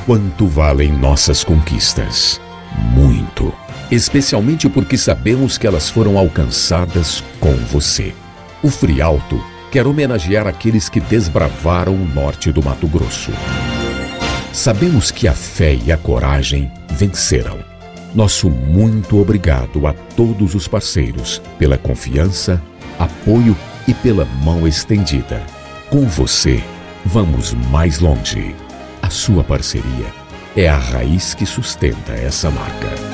quanto valem nossas conquistas. Muito. Especialmente porque sabemos que elas foram alcançadas com você. O Frialto quer homenagear aqueles que desbravaram o norte do Mato Grosso. Sabemos que a fé e a coragem vencerão. Nosso muito obrigado a todos os parceiros pela confiança, apoio e pela mão estendida. Com você, vamos mais longe. A sua parceria é a raiz que sustenta essa marca.